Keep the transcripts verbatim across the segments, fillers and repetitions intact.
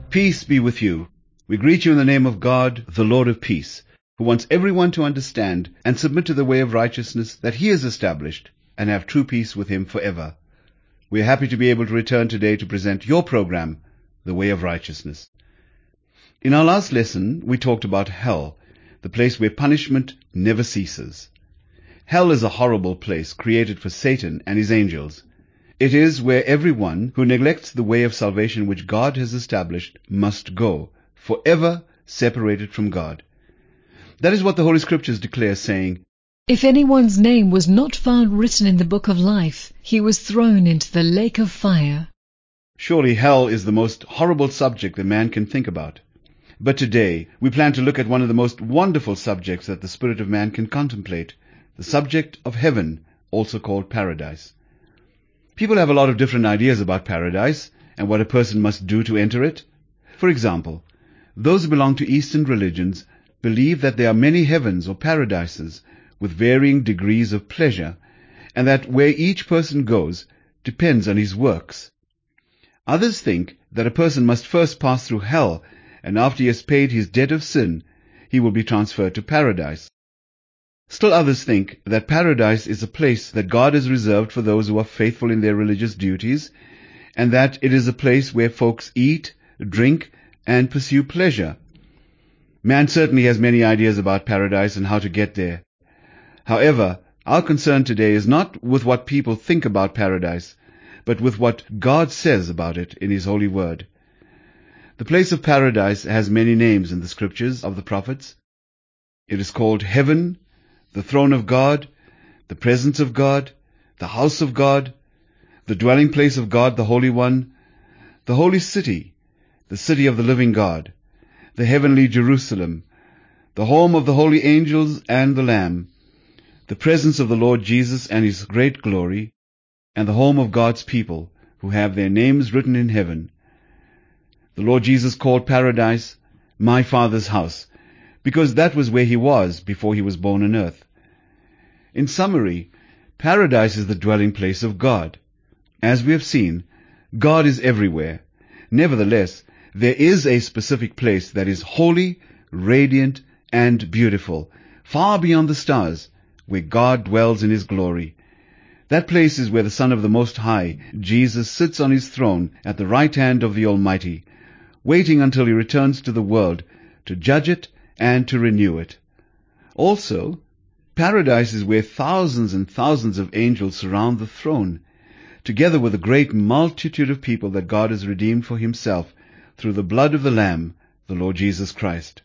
Peace be with you. We greet you in the name of God, the Lord of peace, who wants everyone to understand and submit to the way of righteousness that He has established and have true peace with Him forever. We are happy to be able to return today to present your program, The Way of Righteousness. In our last lesson, we talked about hell, the place where punishment never ceases. Hell is a horrible place created for Satan and his angels. It is where everyone who neglects the way of salvation which God has established must go, forever separated from God. That is what the Holy Scriptures declare, saying, "If anyone's name was not found written in the book of life, he was thrown into the lake of fire." Surely hell is the most horrible subject that man can think about. But today we plan to look at one of the most wonderful subjects that the spirit of man can contemplate, the subject of heaven, also called paradise. People have a lot of different ideas about paradise and what a person must do to enter it. For example, those who belong to Eastern religions believe that there are many heavens or paradises with varying degrees of pleasure, and that where each person goes depends on his works. Others think that a person must first pass through hell, and after he has paid his debt of sin, he will be transferred to paradise. Still others think that paradise is a place that God has reserved for those who are faithful in their religious duties, and that it is a place where folks eat, drink, and pursue pleasure. Man certainly has many ideas about paradise and how to get there. However, our concern today is not with what people think about paradise, but with what God says about it in His holy word. The place of paradise has many names in the scriptures of the prophets. It is called heaven, the throne of God, the presence of God, the house of God, the dwelling place of God the Holy One, the holy city, the city of the living God, the heavenly Jerusalem, the home of the holy angels and the Lamb, the presence of the Lord Jesus and His great glory, and the home of God's people who have their names written in heaven. The Lord Jesus called paradise my Father's house, because that was where He was before He was born on earth. In summary, paradise is the dwelling place of God. As we have seen, God is everywhere. Nevertheless, there is a specific place that is holy, radiant, and beautiful, far beyond the stars, where God dwells in His glory. That place is where the Son of the Most High, Jesus, sits on His throne at the right hand of the Almighty, waiting until He returns to the world to judge it and to renew it. Also, paradise is where thousands and thousands of angels surround the throne, together with a great multitude of people that God has redeemed for Himself through the blood of the Lamb, the Lord Jesus Christ.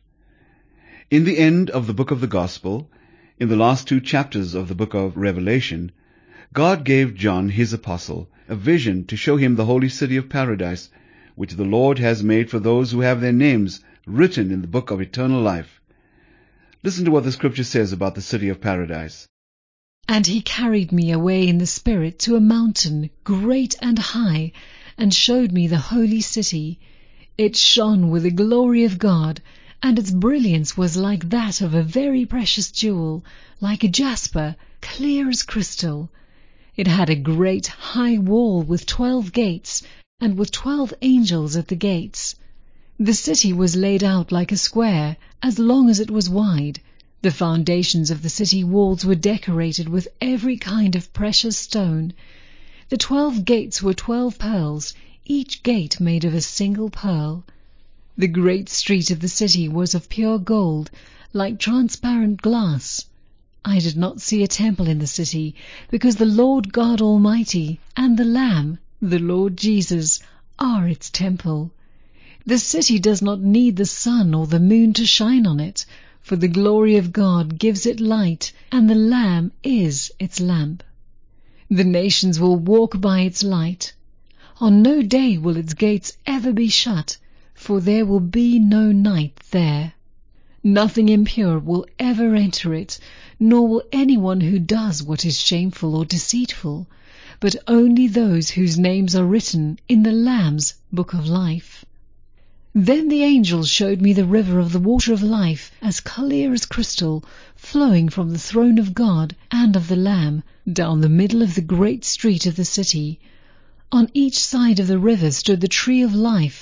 In the end of the book of the Gospel, in the last two chapters of the book of Revelation, God gave John, His apostle, a vision to show him the holy city of paradise, which the Lord has made for those who have their names written in the book of eternal life. Listen to what the scripture says about the city of paradise. "And He carried me away in the Spirit to a mountain great and high, and showed me the holy city. It shone with the glory of God, and its brilliance was like that of a very precious jewel, like a jasper, clear as crystal. It had a great high wall with twelve gates, and with twelve angels at the gates. The city was laid out like a square, as long as it was wide. The foundations of the city walls were decorated with every kind of precious stone. The twelve gates were twelve pearls, each gate made of a single pearl. The great street of the city was of pure gold, like transparent glass. I did not see a temple in the city, because the Lord God Almighty and the Lamb, the Lord Jesus, are its temple. The city does not need the sun or the moon to shine on it, for the glory of God gives it light, and the Lamb is its lamp. The nations will walk by its light. On no day will its gates ever be shut, for there will be no night there. Nothing impure will ever enter it, nor will anyone who does what is shameful or deceitful, but only those whose names are written in the Lamb's book of life. Then the angel showed me the river of the water of life, as clear as crystal, flowing from the throne of God and of the Lamb, down the middle of the great street of the city. On each side of the river stood the tree of life,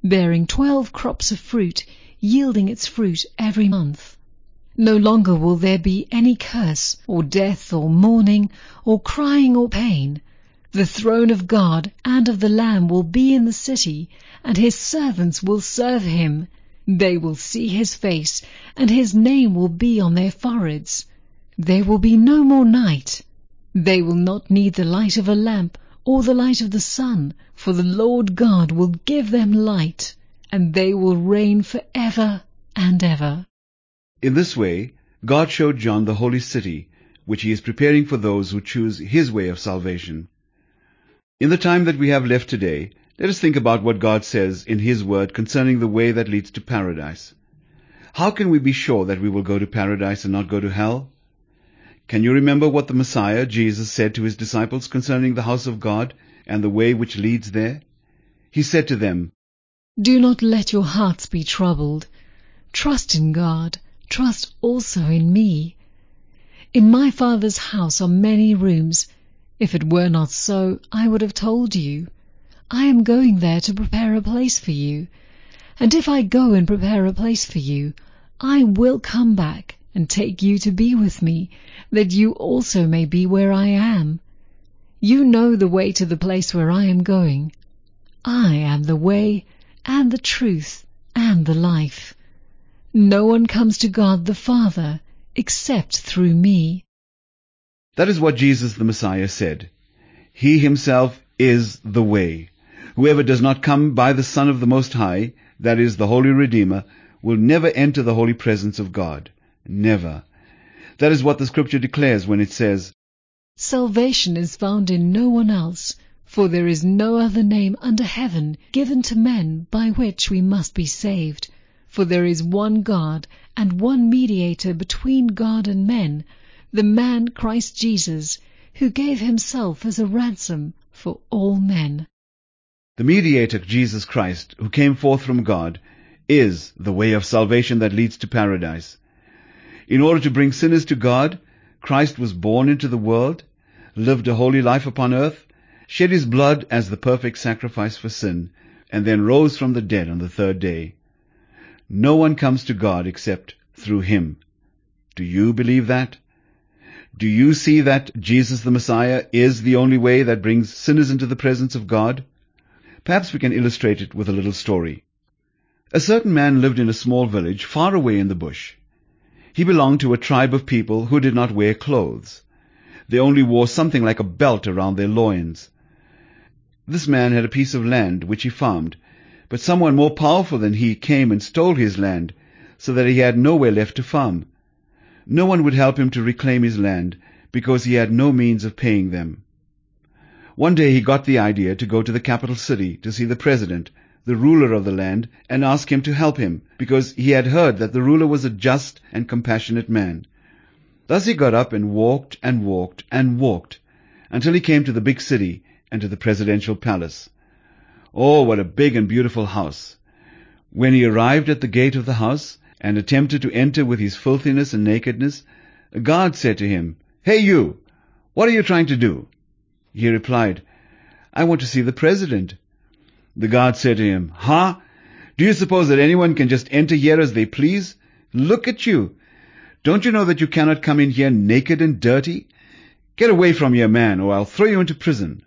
bearing twelve crops of fruit, yielding its fruit every month. No longer will there be any curse, or death, or mourning, or crying, or pain. The throne of God and of the Lamb will be in the city, and his servants will serve him. They will see his face, and his name will be on their foreheads. There will be no more night. They will not need the light of a lamp or the light of the sun, for the Lord God will give them light, and they will reign forever and ever. In this way, God showed John the holy city, which he is preparing for those who choose his way of salvation. In the time that we have left today, let us think about what God says in his word concerning the way that leads to paradise. How can we be sure that we will go to paradise and not go to hell? Can you remember what the Messiah, Jesus, said to his disciples concerning the house of God and the way which leads there? He said to them, "Do not let your hearts be troubled. Trust in God. Trust also in me. In my Father's house are many rooms. If it were not so, I would have told you. I am going there to prepare a place for you. And if I go and prepare a place for you, I will come back and take you to be with me, that you also may be where I am. You know the way to the place where I am going. I am the way, and the truth, and the life. No one comes to God the Father except through me." That is what Jesus the Messiah said. He himself is the way. Whoever does not come by the Son of the Most High, that is, the Holy Redeemer, will never enter the holy presence of God. Never. That is what the Scripture declares when it says, "Salvation is found in no one else, for there is no other name under heaven given to men by which we must be saved. For there is one God, and one mediator between God and men, the man Christ Jesus, who gave himself as a ransom for all men." The mediator, Jesus Christ, who came forth from God, is the way of salvation that leads to paradise. In order to bring sinners to God, Christ was born into the world, lived a holy life upon earth, shed his blood as the perfect sacrifice for sin, and then rose from the dead on the third day. No one comes to God except through him. Do you believe that? Do you see that Jesus the Messiah is the only way that brings sinners into the presence of God? Perhaps we can illustrate it with a little story. A certain man lived in a small village far away in the bush. He belonged to a tribe of people who did not wear clothes. They only wore something like a belt around their loins. This man had a piece of land which he farmed, but someone more powerful than he came and stole his land, so that he had nowhere left to farm. No one would help him to reclaim his land, because he had no means of paying them. One day he got the idea to go to the capital city to see the president, the ruler of the land, and ask him to help him, because he had heard that the ruler was a just and compassionate man. Thus he got up and walked and walked and walked, until he came to the big city and to the presidential palace. Oh, what a big and beautiful house! When he arrived at the gate of the house and attempted to enter with his filthiness and nakedness, a guard said to him, "Hey you, what are you trying to do?" He replied, "I want to see the president." The guard said to him, "Huh? Do you suppose that anyone can just enter here as they please? Look at you! Don't you know that you cannot come in here naked and dirty? Get away from here, man, or I'll throw you into prison."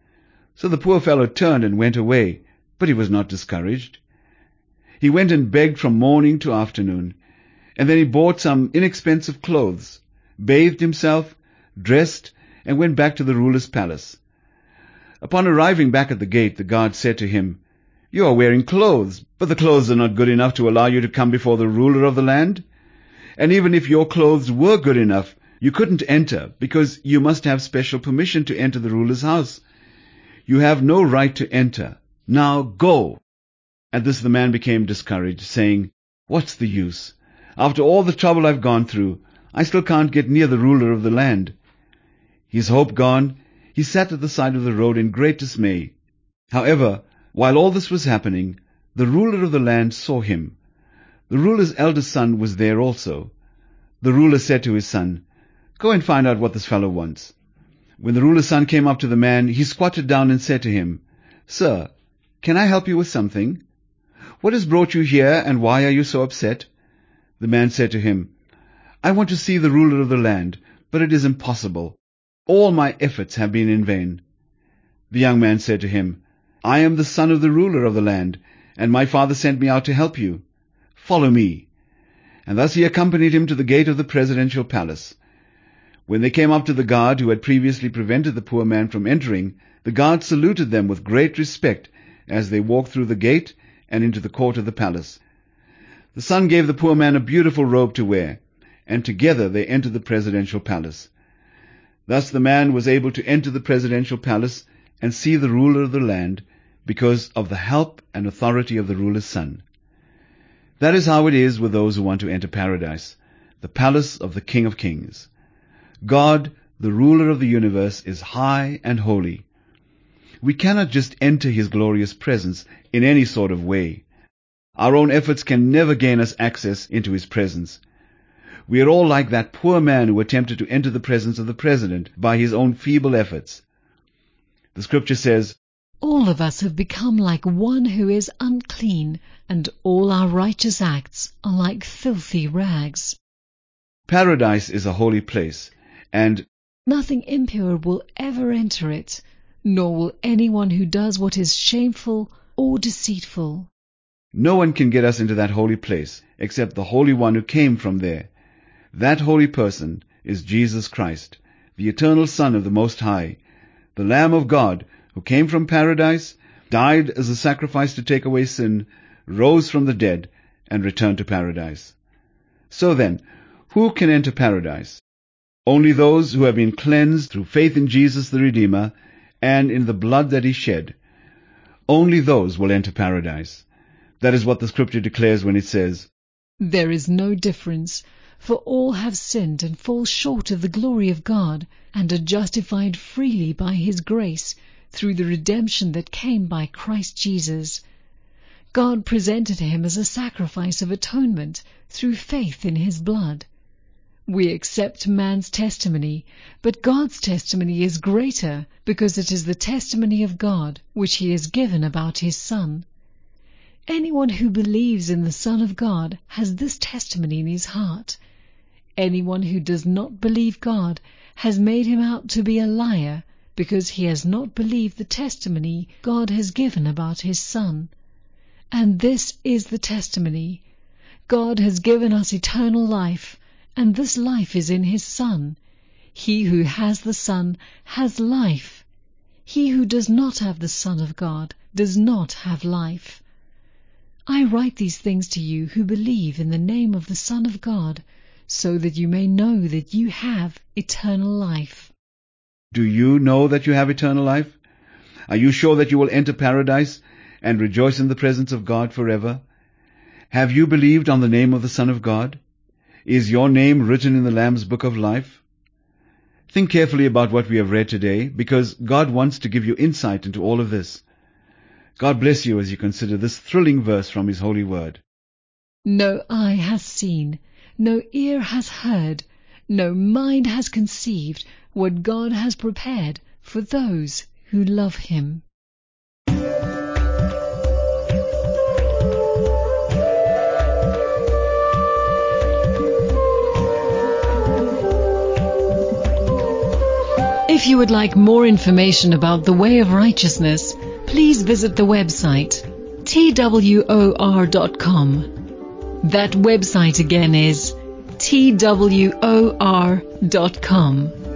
So the poor fellow turned and went away, but he was not discouraged. He went and begged from morning to afternoon, and then he bought some inexpensive clothes, bathed himself, dressed, and went back to the ruler's palace. Upon arriving back at the gate, the guard said to him, "You are wearing clothes, but the clothes are not good enough to allow you to come before the ruler of the land. And even if your clothes were good enough, you couldn't enter, because you must have special permission to enter the ruler's house. You have no right to enter. Now go." At this the man became discouraged, saying, "What's the use? After all the trouble I've gone through, I still can't get near the ruler of the land." His hope gone, he sat at the side of the road in great dismay. However, while all this was happening, the ruler of the land saw him. The ruler's eldest son was there also. The ruler said to his son, "Go and find out what this fellow wants." When the ruler's son came up to the man, he squatted down and said to him, "Sir, can I help you with something?" "What has brought you here, and why are you so upset?" The man said to him, "I want to see the ruler of the land, but it is impossible. All my efforts have been in vain." The young man said to him, "I am the son of the ruler of the land, and my father sent me out to help you. Follow me." And thus he accompanied him to the gate of the presidential palace. When they came up to the guard who had previously prevented the poor man from entering, the guard saluted them with great respect as they walked through the gate and into the court of the palace. The son gave the poor man a beautiful robe to wear, and together they entered the presidential palace. Thus the man was able to enter the presidential palace and see the ruler of the land because of the help and authority of the ruler's son. That is how it is with those who want to enter paradise, the palace of the King of Kings. God, the ruler of the universe, is high and holy. We cannot just enter his glorious presence in any sort of way. Our own efforts can never gain us access into his presence. We are all like that poor man who attempted to enter the presence of the president by his own feeble efforts. The scripture says, "All of us have become like one who is unclean, and all our righteous acts are like filthy rags." Paradise is a holy place, and nothing impure will ever enter it, nor will anyone who does what is shameful or deceitful. no one can get us into that holy place except the Holy One who came from there. That holy person is Jesus Christ, the eternal Son of the Most High, the Lamb of God who came from paradise, died as a sacrifice to take away sin, rose from the dead, and returned to paradise. So then, who can enter paradise? Only those who have been cleansed through faith in Jesus the Redeemer and in the blood that he shed. Only those will enter paradise. That is what the scripture declares when it says, "There is no difference, for all have sinned and fall short of the glory of God, and are justified freely by his grace through the redemption that came by Christ Jesus. God presented him as a sacrifice of atonement through faith in his blood. We accept man's testimony, but God's testimony is greater, because it is the testimony of God which he has given about his Son. Anyone who believes in the Son of God has this testimony in his heart. Anyone who does not believe God has made him out to be a liar, because he has not believed the testimony God has given about his Son. And this is the testimony: God has given us eternal life, and this life is in his Son. He who has the Son has life. He who does not have the Son of God does not have life. I write these things to you who believe in the name of the Son of God, so that you may know that you have eternal life." Do you know that you have eternal life? Are you sure that you will enter paradise and rejoice in the presence of God forever? Have you believed on the name of the Son of God? Is your name written in the Lamb's book of life? Think carefully about what we have read today, because God wants to give you insight into all of this. God bless you as you consider this thrilling verse from his holy word. "No eye has seen, no ear has heard, no mind has conceived what God has prepared for those who love him." If you would like more information about the Way of Righteousness, please visit the website T W O R dot com. That website again is T W O R dot com.